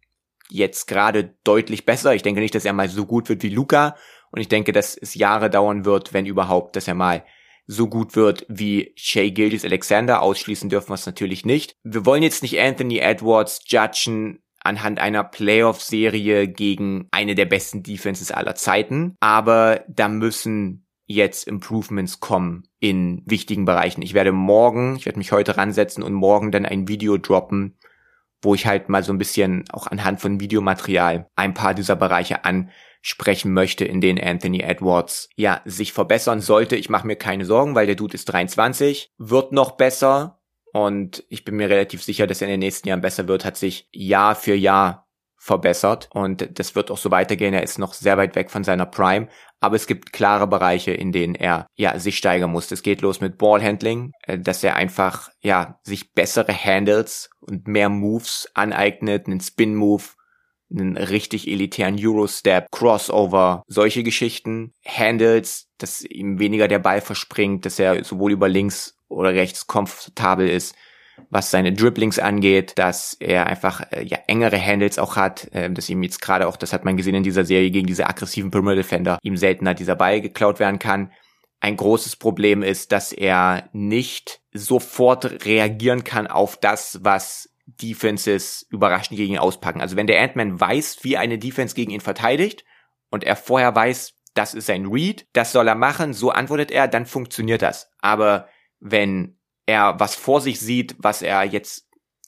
jetzt gerade deutlich besser. Ich denke nicht, dass er mal so gut wird wie Luka und ich denke, dass es Jahre dauern wird, wenn überhaupt, dass er mal so gut wird wie Shai Gilgeous-Alexander. Ausschließen dürfen wir es natürlich nicht. Wir wollen jetzt nicht Anthony Edwards judgen anhand einer Playoff-Serie gegen eine der besten Defenses aller Zeiten, aber da müssen jetzt Improvements kommen in wichtigen Bereichen. Ich werde mich heute ransetzen und morgen dann ein Video droppen, wo ich halt mal so ein bisschen auch anhand von Videomaterial ein paar dieser Bereiche ansprechen möchte, in denen Anthony Edwards sich verbessern sollte. Ich mache mir keine Sorgen, weil der Dude ist 23, wird noch besser und ich bin mir relativ sicher, dass er in den nächsten Jahren besser wird, hat sich Jahr für Jahr verbessert und das wird auch so weitergehen. Er ist noch sehr weit weg von seiner Prime, aber es gibt klare Bereiche, in denen er sich steigern muss. Es geht los mit Ballhandling, dass er einfach sich bessere Handles und mehr Moves aneignet, einen Spin-Move, einen richtig elitären Eurostep, Crossover, solche Geschichten, Handles, dass ihm weniger der Ball verspringt, dass er sowohl über links oder rechts komfortabel ist, was seine Dribblings angeht, dass er einfach engere Handles auch hat, dass ihm jetzt gerade auch, das hat man gesehen in dieser Serie gegen diese aggressiven Perimeter Defender, ihm seltener dieser Ball geklaut werden kann. Ein großes Problem ist, dass er nicht sofort reagieren kann auf das, was Defenses überraschend gegen ihn auspacken. Also wenn der Ant-Man weiß, wie eine Defense gegen ihn verteidigt und er vorher weiß, das ist sein Read, das soll er machen, so antwortet er, dann funktioniert das. Aber wenn er was vor sich sieht, was er jetzt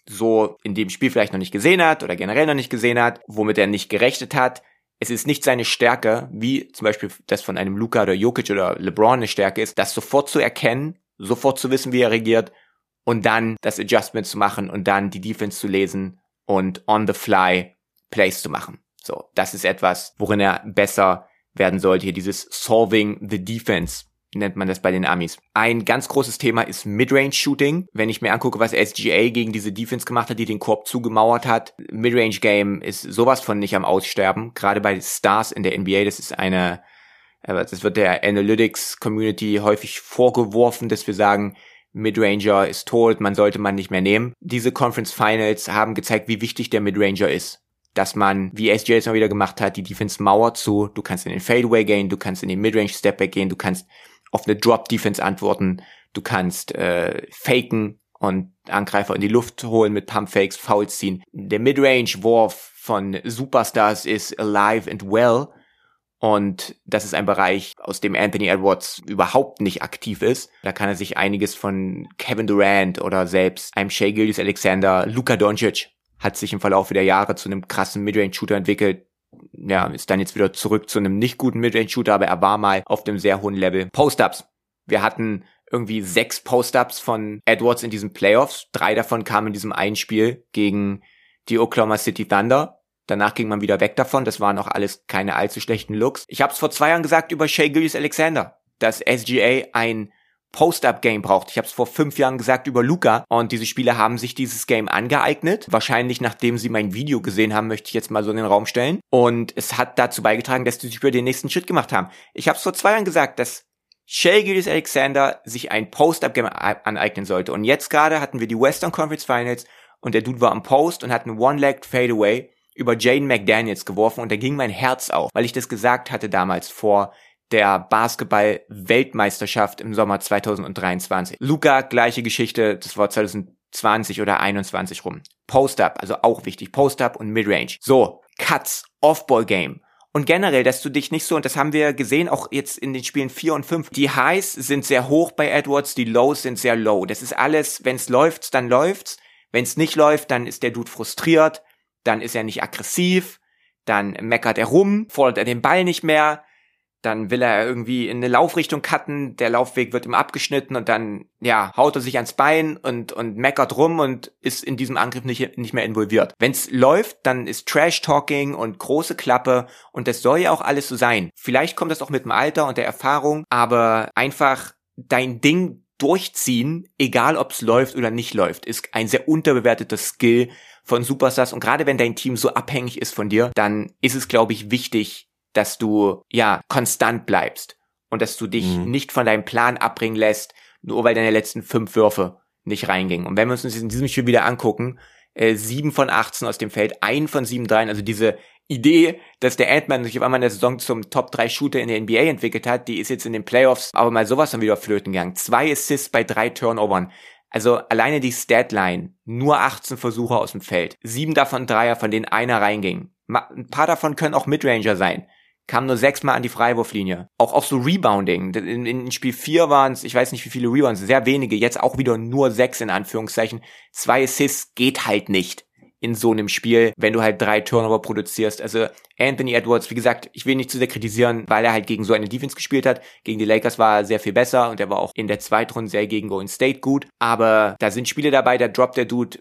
so in dem Spiel vielleicht noch nicht gesehen hat oder generell noch nicht gesehen hat, womit er nicht gerechnet hat, es ist nicht seine Stärke, wie zum Beispiel das von einem Luka oder Jokic oder LeBron eine Stärke ist, das sofort zu erkennen, sofort zu wissen, wie er reagiert und dann das Adjustment zu machen und dann die Defense zu lesen und on the fly Plays zu machen. So, das ist etwas, worin er besser werden sollte. Hier dieses Solving the Defense nennt man das bei den Amis. Ein ganz großes Thema ist Midrange-Shooting. Wenn ich mir angucke, was SGA gegen diese Defense gemacht hat, die den Korb zugemauert hat, Midrange-Game ist sowas von nicht am Aussterben. Gerade bei Stars in der NBA, das wird der Analytics-Community häufig vorgeworfen, dass wir sagen, Midranger ist tot, man sollte man nicht mehr nehmen. Diese Conference Finals haben gezeigt, wie wichtig der Midranger ist. Dass man, wie SGA es mal wieder gemacht hat, die Defense mauert zu, du kannst in den Fadeaway gehen, du kannst in den Midrange Stepback gehen, du kannst auf eine Drop-Defense antworten, du kannst faken und Angreifer in die Luft holen mit Pump-Fakes, Fouls ziehen. Der Midrange-Wurf von Superstars ist alive and well und das ist ein Bereich, aus dem Anthony Edwards überhaupt nicht aktiv ist. Da kann er sich einiges von Kevin Durant oder selbst einem Shai Gilgeous-Alexander, Luka Doncic hat sich im Verlauf der Jahre zu einem krassen Midrange-Shooter entwickelt. Ja, ist dann jetzt wieder zurück zu einem nicht guten Midrange-Shooter, aber er war mal auf dem sehr hohen Level. Post-Ups. Wir hatten irgendwie 6 Post-Ups von Edwards in diesen Playoffs. 3 davon kamen in diesem einen Spiel gegen die Oklahoma City Thunder. Danach ging man wieder weg davon. Das waren auch alles keine allzu schlechten Looks. Ich habe es vor 2 Jahren gesagt über Shai Gilgeous-Alexander, dass SGA ein Post-Up-Game braucht. Ich habe es vor 5 Jahren gesagt über Luka und diese Spieler haben sich dieses Game angeeignet. Wahrscheinlich nachdem sie mein Video gesehen haben, möchte ich jetzt mal so in den Raum stellen. Und es hat dazu beigetragen, dass die Spieler den nächsten Schritt gemacht haben. Ich habe es vor 2 Jahren gesagt, dass Shai Gilgeous-Alexander sich ein Post-Up-Game aneignen sollte. Und jetzt gerade hatten wir die Western Conference Finals und der Dude war am Post und hat einen One-Legged Fadeaway über Jaden McDaniels geworfen und da ging mein Herz auf, weil ich das gesagt hatte damals vor der Basketball-Weltmeisterschaft im Sommer 2023. Luka, gleiche Geschichte, das war 2020 oder 21 rum. Post-Up, also auch wichtig, Post-Up und Midrange. So, Cuts, Off-Ball-Game. Und generell, dass du dich nicht so, und das haben wir gesehen, auch jetzt in den Spielen 4 und 5, die Highs sind sehr hoch bei Edwards, die Lows sind sehr low. Das ist alles, wenn es läuft, dann läuft's. Wenn es nicht läuft, dann ist der Dude frustriert, dann ist er nicht aggressiv, dann meckert er rum, fordert er den Ball nicht mehr, dann will er irgendwie in eine Laufrichtung cutten, der Laufweg wird ihm abgeschnitten und dann, haut er sich ans Bein und meckert rum und ist in diesem Angriff nicht mehr involviert. Wenn's läuft, dann ist Trash-Talking und große Klappe und das soll ja auch alles so sein. Vielleicht kommt das auch mit dem Alter und der Erfahrung, aber einfach dein Ding durchziehen, egal ob's läuft oder nicht läuft, ist ein sehr unterbewerteter Skill von Superstars und gerade wenn dein Team so abhängig ist von dir, dann ist es, glaube ich, wichtig, dass du, konstant bleibst und dass du dich nicht von deinem Plan abbringen lässt, nur weil deine letzten 5 Würfe nicht reingingen. Und wenn wir uns in diesem Spiel wieder angucken, 7 von 18 aus dem Feld, 1 von 7 Dreien, also diese Idee, dass der Ant-Man sich auf einmal in der Saison zum Top-3-Shooter in der NBA entwickelt hat, die ist jetzt in den Playoffs aber mal sowas von wieder flöten gegangen. 2 Assists bei 3 Turnovern. Also alleine die Statline, nur 18 Versuche aus dem Feld. 7 davon Dreier, von denen einer reinging. Ein paar davon können auch Midranger sein. Kam nur 6 Mal an die Freiwurflinie. Auch so Rebounding. In Spiel 4 waren es, ich weiß nicht wie viele Rebounds, sehr wenige. Jetzt auch wieder nur 6 in Anführungszeichen. 2 Assists geht halt nicht in so einem Spiel, wenn du halt 3 Turnover produzierst. Also Anthony Edwards, wie gesagt, ich will nicht zu sehr kritisieren, weil er halt gegen so eine Defense gespielt hat. Gegen die Lakers war er sehr viel besser und er war auch in der Zweitrundenserie gegen Golden State gut. Aber da sind Spiele dabei, da droppt der Dude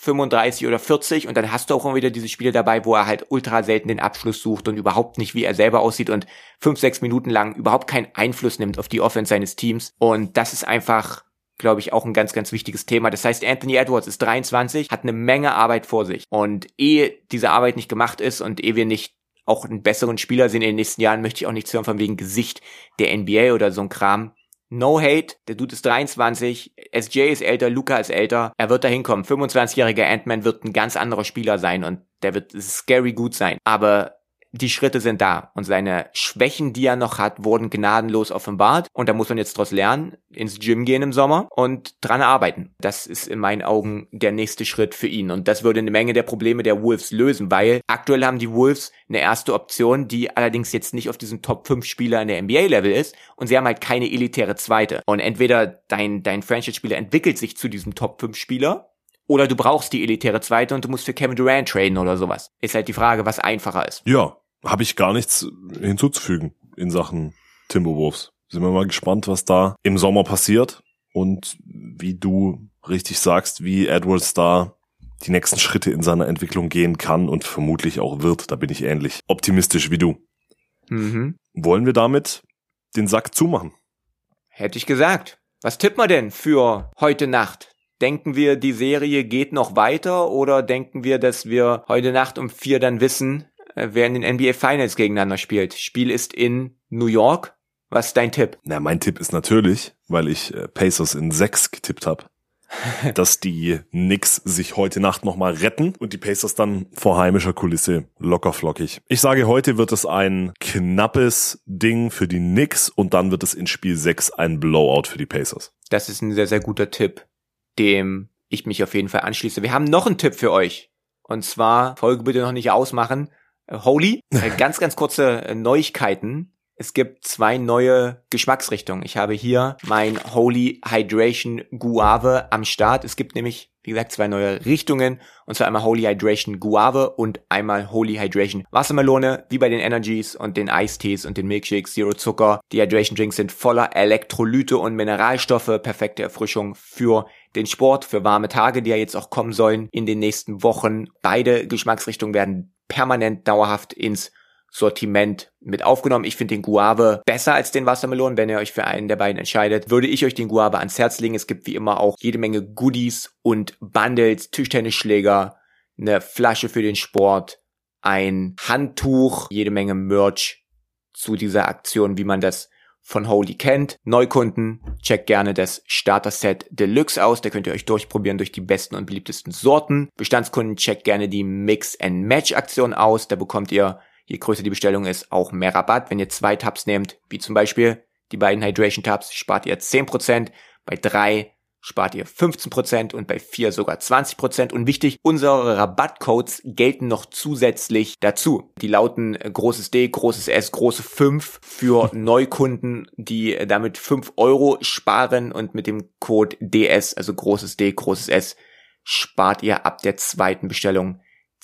35 oder 40 und dann hast du auch immer wieder diese Spiele dabei, wo er halt ultra selten den Abschluss sucht und überhaupt nicht, wie er selber aussieht und 5-6 Minuten lang überhaupt keinen Einfluss nimmt auf die Offense seines Teams. Und das ist einfach, glaube ich, auch ein ganz, ganz wichtiges Thema. Das heißt, Anthony Edwards ist 23, hat eine Menge Arbeit vor sich. Und ehe diese Arbeit nicht gemacht ist und ehe wir nicht auch einen besseren Spieler sehen in den nächsten Jahren, möchte ich auch nichts hören von wegen Gesicht der NBA oder so ein Kram. No hate, der Dude ist 23, SJ ist älter, Luka ist älter, er wird da hinkommen. 25-jähriger Ant-Man wird ein ganz anderer Spieler sein und der wird scary gut sein. Aber die Schritte sind da und seine Schwächen, die er noch hat, wurden gnadenlos offenbart und da muss man jetzt draus lernen, ins Gym gehen im Sommer und dran arbeiten. Das ist in meinen Augen der nächste Schritt für ihn und das würde eine Menge der Probleme der Wolves lösen, weil aktuell haben die Wolves eine erste Option, die allerdings jetzt nicht auf diesem Top-5-Spieler in der NBA-Level ist und sie haben halt keine elitäre zweite. Und entweder dein Franchise-Spieler entwickelt sich zu diesem Top-5-Spieler oder du brauchst die elitäre zweite und du musst für Kevin Durant traden oder sowas. Ist halt die Frage, was einfacher ist. Ja, habe ich gar nichts hinzuzufügen in Sachen Timberwolves. Sind wir mal gespannt, was da im Sommer passiert und wie du richtig sagst, wie Edwards da die nächsten Schritte in seiner Entwicklung gehen kann und vermutlich auch wird. Da bin ich ähnlich optimistisch wie du. Wollen wir damit den Sack zumachen? Hätte ich gesagt. Was tippen wir denn für heute Nacht? Denken wir, die Serie geht noch weiter oder denken wir, dass wir heute Nacht um 4 dann wissen, wer in den NBA Finals gegeneinander spielt? Spiel ist in New York. Was ist dein Tipp? Na, mein Tipp ist natürlich, weil ich Pacers in 6 getippt habe, dass die Knicks sich heute Nacht nochmal retten und die Pacers dann vor heimischer Kulisse locker flockig. Ich sage, heute wird es ein knappes Ding für die Knicks und dann wird es in Spiel 6 ein Blowout für die Pacers. Das ist ein sehr, sehr guter Tipp, dem ich mich auf jeden Fall anschließe. Wir haben noch einen Tipp für euch. Und zwar, Folge bitte noch nicht ausmachen, Holy, ganz, ganz kurze Neuigkeiten. Es gibt 2 neue Geschmacksrichtungen. Ich habe hier mein Holy Hydration Guave am Start. Es gibt nämlich, wie gesagt, 2 neue Richtungen. Und zwar einmal Holy Hydration Guave und einmal Holy Hydration Wassermelone, wie bei den Energies und den Eistees und den Milkshakes, Zero Zucker. Die Hydration Drinks sind voller Elektrolyte und Mineralstoffe, perfekte Erfrischung für den Sport, für warme Tage, die ja jetzt auch kommen sollen in den nächsten Wochen. Beide Geschmacksrichtungen werden permanent dauerhaft ins Sortiment mit aufgenommen. Ich finde den Guave besser als den Wassermelonen. Wenn ihr euch für einen der beiden entscheidet, würde ich euch den Guave ans Herz legen. Es gibt wie immer auch jede Menge Goodies und Bundles, Tischtennisschläger, eine Flasche für den Sport, ein Handtuch, jede Menge Merch zu dieser Aktion, wie man das von Holy kennt. Neukunden, checkt gerne das Starter-Set Deluxe aus. Da könnt ihr euch durchprobieren durch die besten und beliebtesten Sorten. Bestandskunden, checkt gerne die Mix-and-Match-Aktion aus. Da bekommt ihr, je größer die Bestellung ist, auch mehr Rabatt. Wenn ihr 2 Tabs nehmt, wie zum Beispiel die beiden Hydration-Tabs, spart ihr 10%. Bei 3 spart ihr 15% und bei 4 sogar 20%. Und wichtig, unsere Rabattcodes gelten noch zusätzlich dazu. Die lauten großes D, großes S, große 5 für Neukunden, die damit 5 € sparen und mit dem Code DS, also großes D, großes S, spart ihr ab der 2. Bestellung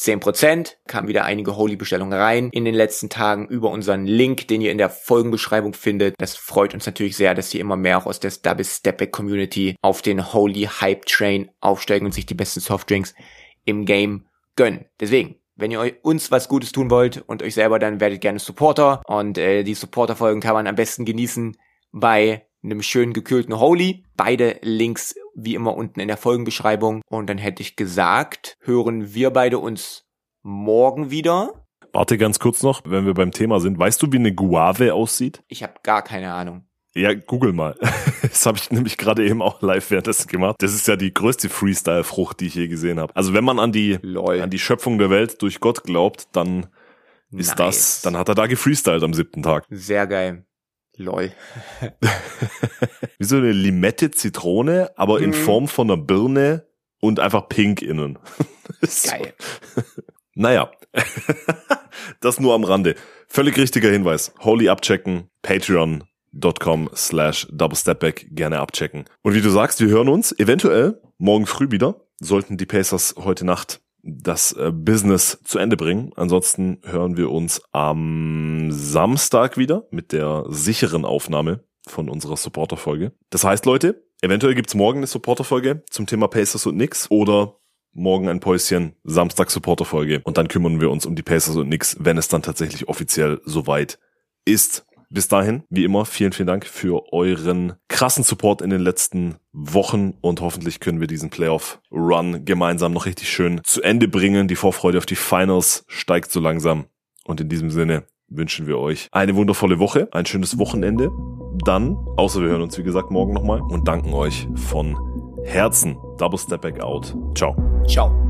10%, kamen wieder einige Holy-Bestellungen rein in den letzten Tagen über unseren Link, den ihr in der Folgenbeschreibung findet. Das freut uns natürlich sehr, dass hier immer mehr auch aus der Double Step Back Community auf den Holy Hype Train aufsteigen und sich die besten Softdrinks im Game gönnen. Deswegen, wenn ihr uns was Gutes tun wollt und euch selber, dann werdet gerne Supporter. Und die Supporter-Folgen kann man am besten genießen bei einem schön gekühlten Holy. Beide Links wie immer unten in der Folgenbeschreibung. Und dann hätte ich gesagt, hören wir beide uns morgen wieder. Warte ganz kurz noch, wenn wir beim Thema sind. Weißt du, wie eine Guave aussieht? Ich habe gar keine Ahnung. Ja, google mal. Das habe ich nämlich gerade eben auch live währenddessen gemacht. Das ist ja die größte Freestyle-Frucht, die ich je gesehen habe. Also wenn man an die Schöpfung der Welt durch Gott glaubt, dann ist Nice. dann hat er da gefreestylt am 7. Tag. Sehr geil. Lol. Wie so eine Limette-Zitrone, aber in Form von einer Birne und einfach pink innen. Geil. Naja, das nur am Rande. Völlig richtiger Hinweis. Holy abchecken, patreon.com/doublestepback gerne abchecken. Und wie du sagst, wir hören uns eventuell morgen früh wieder, sollten die Pacers heute Nacht das Business zu Ende bringen. Ansonsten hören wir uns am Samstag wieder mit der sicheren Aufnahme von unserer Supporter-Folge. Das heißt, Leute, eventuell gibt's morgen eine Supporter-Folge zum Thema Pacers und Knicks oder morgen ein Päuschen, Samstag Supporter-Folge und dann kümmern wir uns um die Pacers und Knicks, wenn es dann tatsächlich offiziell soweit ist. Bis dahin, wie immer, vielen, vielen Dank für euren krassen Support in den letzten Wochen und hoffentlich können wir diesen Playoff-Run gemeinsam noch richtig schön zu Ende bringen. Die Vorfreude auf die Finals steigt so langsam und in diesem Sinne wünschen wir euch eine wundervolle Woche, ein schönes Wochenende. Dann, außer wir hören uns wie gesagt morgen nochmal und danken euch von Herzen. Double Step Back out. Ciao. Ciao.